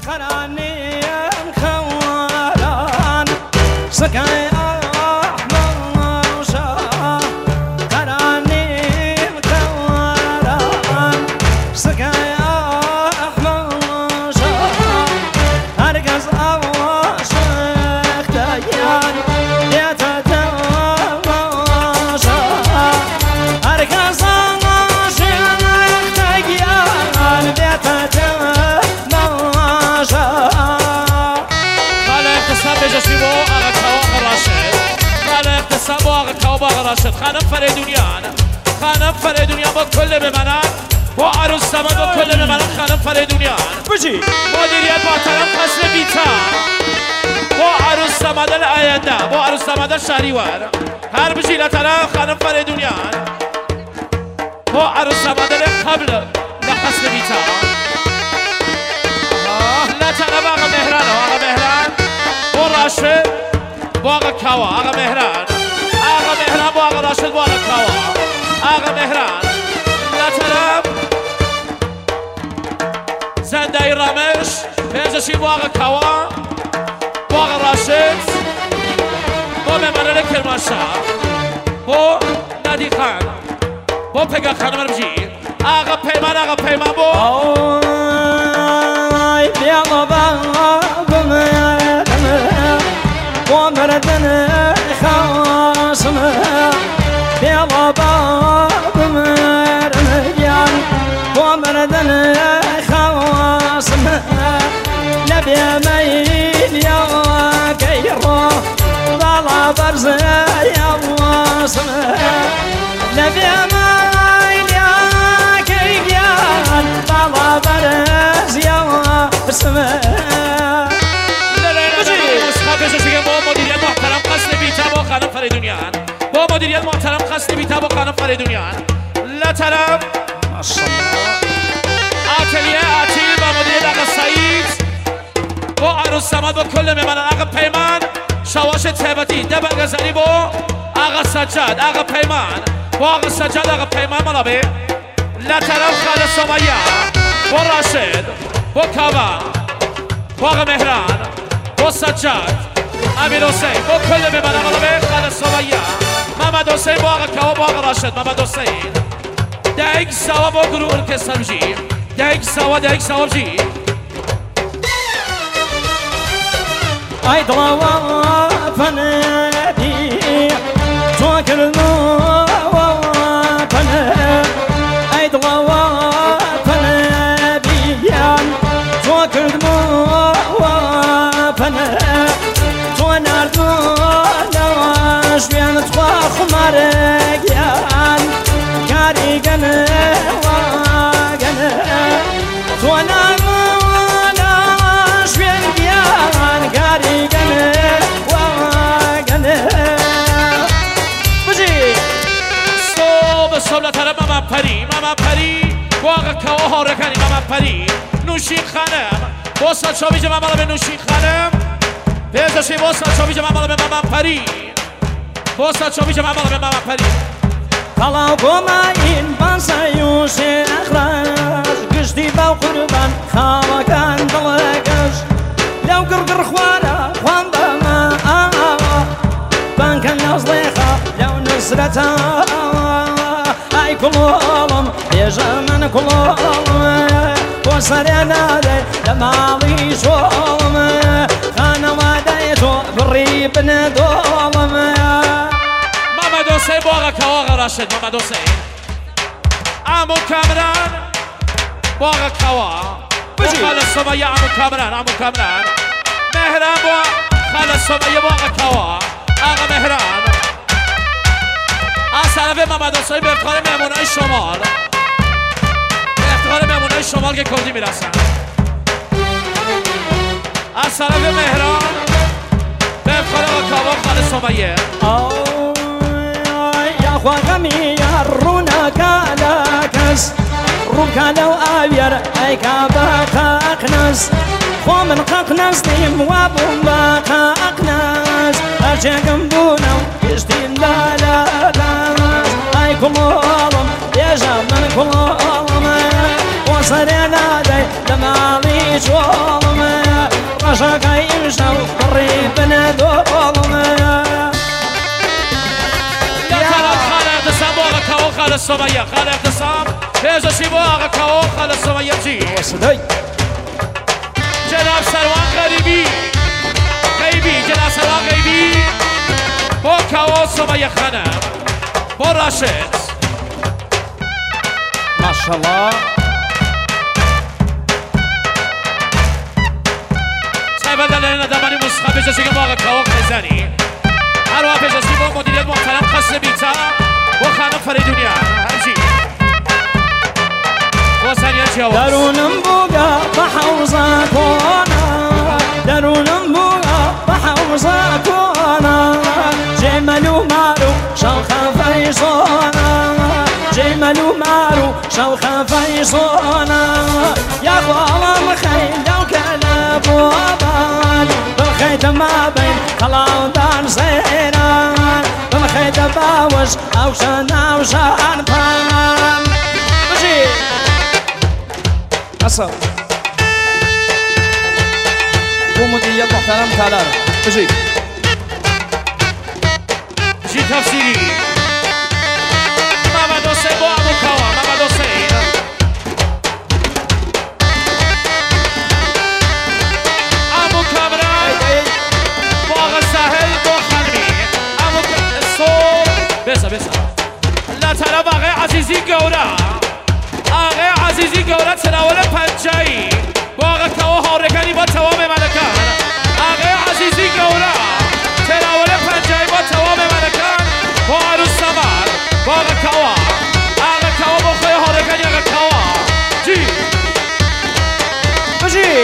خراني خواران سكاي أحمر وشا خراني خواران سكاي أحمر وشا هرقص أوشخ تيان يتتماشى هرقص أوشخ تيان يتتماشى خالق تصب جسمو آقا كوا راشد خالق تصب آقا كوا راشد خانم فریدونیان خانم فریدونیان با کل بمنن با عروس سمن با کل بمنن خانم فریدونیان بجي مدیریت محترم خسر بیتا با عروس سمن آینده با عروس سمن شهریور هر بجی لطرف خانم فریدونیان با عروس سمن قبل لخسر بیتا لطرف آقا مهران آقا مهران با راشد با آقا کوا آقا مهران با آقا راشد با آقا کوا آقا مهران لطرف زنده رامش پنجشی با آقا کوا با آقا راشد با ممنن کرمانشاه با ندی خان با پگاه خانم رمجی آقا پیمان با آی بیا بابم ومردن خاصم بیا بابم رميان ومردن خاصم نبي ميل يا كيرو ضلا برز يا واصم نبي ميل يا كيان ضلا برز يا واصم مدیریت محترم قصد بیتا با خانم فریدونیان با مدیریت محترم قصد بیتا با خانم فریدونیان لطرف آتلیه آتیل با مدیریت آقا سعید با عروس سمد با کل میمنن آقا پیمان شواش تیبتی دبر گزنی با آقا سجاد آقا پیمان با آقا سجاد آقا پیمان منابه لطرف خالد سمیه با راشد با کاوا با آقا مهران با سجاد امیر حسین با کل میمنن منابه خالد سمیه محمد حسین با آقا کاوا با آقا راشد محمد حسین دهگ سوا با گروه ارکستر بجی دهگ سوا بجی ای دلوا فندی تو کردو فن ای دلوا فندیان تو کردو فن تو نردو نواش بیان تو خمارگیان کاری گنه واگنه تو نواش بیان گیان کاری گنه واگنه بجی صبح لطرف ماما پری واقع کوا ها رکنی ماما پری نوشین خانم باسا چاویج ماما به نوشین خانم بیزشی باسا چاویج ماما به ماما پری باسا چاویج ماما به ماما پری طلعوا قماين بنسيوش اخراج قشتي باو قربان خاوا كان دلقش لو قرقر خوارا خوان بما بان كان نصليخا لو نصرتا اي كلهم يجا من كلهم وصرنا دي لمالي شوم خانا وديتو بريب ندوم محمد حسین با آقا کوا آقا راشد محمد حسین عمو کامران با آقا کوا با خالد سمیه عمو کامران مهران با خالد سمیه با آقا کوا آقا مهران از طرف محمد حسین به افتخار مهمونای شمال شمال که کردی میرسن از طرف مهران به افتخار آقا کوا خالد سمیه وغمي يرونا كالاكس روكا لو أبير أي كابا قناس خو من قناس ديم وابو ما قناس أرجعكم بونا يشتين لا لا لا أي كلهم يجا من كلهم وصلنا دي لما ليش والله شاقي يمشو قريبنا دولنا خال الصبية خال اعتصام فيزو شيبو آغا كاو خال الصبية جي وصدي جناب سروان غريبي غيبي جناب سروان غيبي بو كاو صبية خانم بو راشد ما شاء الله سايبا دلنا دماني مسخة فيزو شيبو آغا كاو خزاني هروا فيزو شيبو مديرية محترم خسر بيتا وخانم فريدونيا هرجي وثانية جواز درون بوغا بحوزة كونا درون بوغا بحوزة كونا جملو مارو شوخة فيصونا جملو مارو شوخة فيصونا يا غوالة الخيل لو كلب وبال بالخيط ما بين خلاودان سيران بالخيط باوش أوشان أوشان بان بجي أصل ومدير محترم تالار بجي جي تفسيري ماما دوسي بو أبو كوا ماما دوسي أبو كامران بو أغا ساهل بو خلمي أبو الصوت بسا بسا لا ترى باغي عزيزي قورا آغا عزيزي قورا تناول پنجایی باغ کوا هارگانی با توام ملکان آغا عزیزی قورا تناول پنجایی با توام ملکان با عروس سمر باغ کوا آغا کوا با خوی هارگانی آغا کوا جی بجي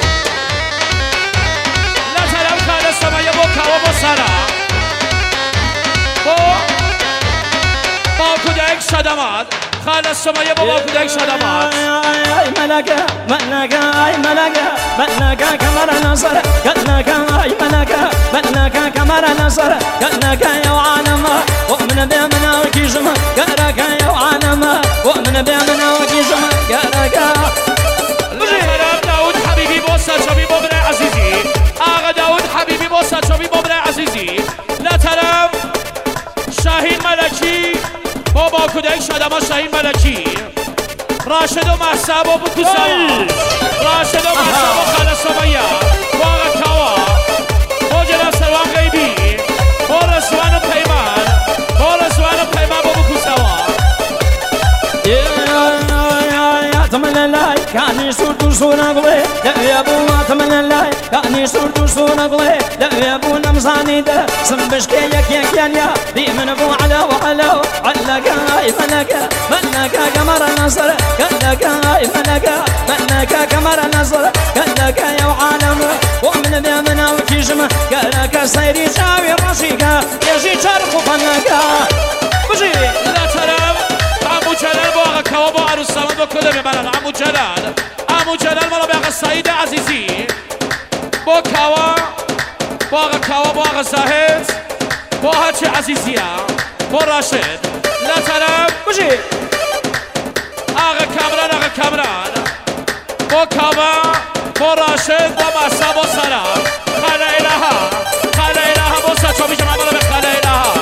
لا ترم خال سمایه با کوا با سرا با کودک شدمات خال السماية بابا كودك شدمات اي ملكة ملكة اي ملكة ملكة كمر نصر قلناك اي ملكة ملكة كمر نصر قلناك يا وعالم ومن بيمنا وكيجم قلناك يا وعالم ومن بيمنا وكيجم قلناك لا داود حبيبي بوسا شبي بابنا عزيزي آغا داود حبيبي بوسا شبي بابنا عزيزي لا ترم شاهين ملكي بابا کودک شدما شاهین ملکی راشد و محسب و بکوساوا راشد و محسب و خال سمایه باغ کوا با جناب سروان غیبی با رسوان و پیمان با رسوان و پیمان با بکوساوا تمنى الله كاني صورت صورة قلي لا يا ابو تمنى الله كاني صورت صورة قلي لا يا ابو نمزاني ده سنبش كيك يا دي من ابو على وعلى علك هاي ملكة ملكة قمر النصر قلك هاي ملكة ملكة قمر النصر قلك يا وعالم ومن بيمنا وكيجمة قلك سيري شاوي رشيكا يجي شرق فنكا بجي لا ترم عمو جلال باغ کوا با عروس سمن با کل میبرن عمو جلال مالا باغ سعید عزیزی با کوا با آغا زاهد با هرچی عزیزی با راشد لا ترم بجي آغا کامران با کوا با راشد با محسا با سرم خاله الها با سچاوی جمعه مالا به خاله الها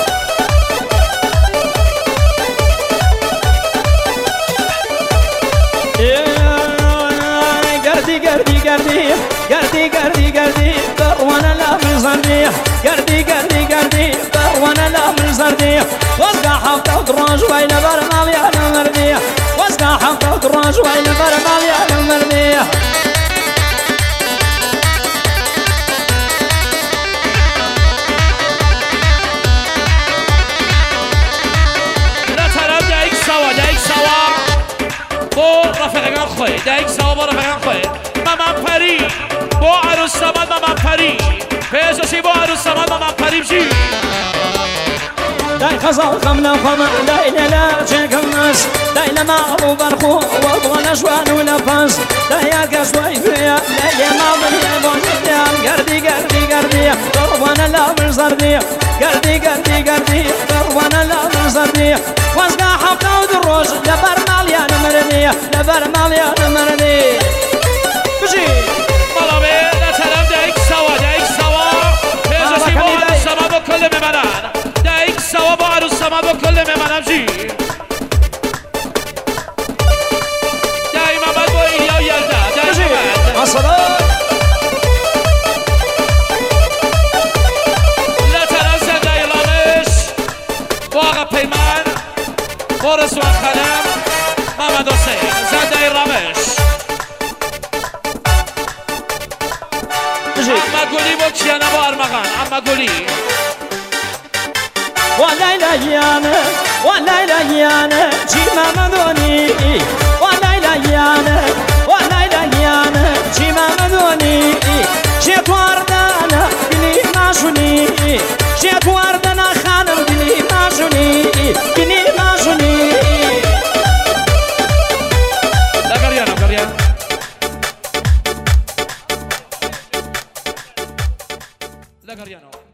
قردي وانا لا من زردي قردي وانا لا من زردي واسقى حفظة وقراج وين برمال يا المردي واسقى حفظة وقراج وين برمال يا المردي لا ترى دايك سوا بو رفقان خوي دايك سوا بو رفقان خوي ماما پری با عروس سمن ماما پری فیزوشی با عروس سمن ماما پری بجی داي خزال خمنا خما داي لا جاكم ناس داي لما ابو برخو وابغى نشوان ولا فاس داي يا شوي فيا داي ما بني بوزيا قردي وانا لا من زردي قردي وانا لا من زردي واسقى حفظة ودروج لبرمال يا نمرني بجي مالا بي لا ترى منم جی دائما من با این یا یلده دائما اصلا لطرم زنده ایرانش با آقا پیمان با رسوان خانم محمد حسین زنده ایرانش اما گلی با کیانه با ارمغان اما گلی والليليانه والليليانه جي مامدوني والليليانه والليليانه جي مامدوني جيت وردانا بني ماجوني جيت وردانا خانم بني ماجوني بني ماجوني لا قريانا قريانا لا قريانا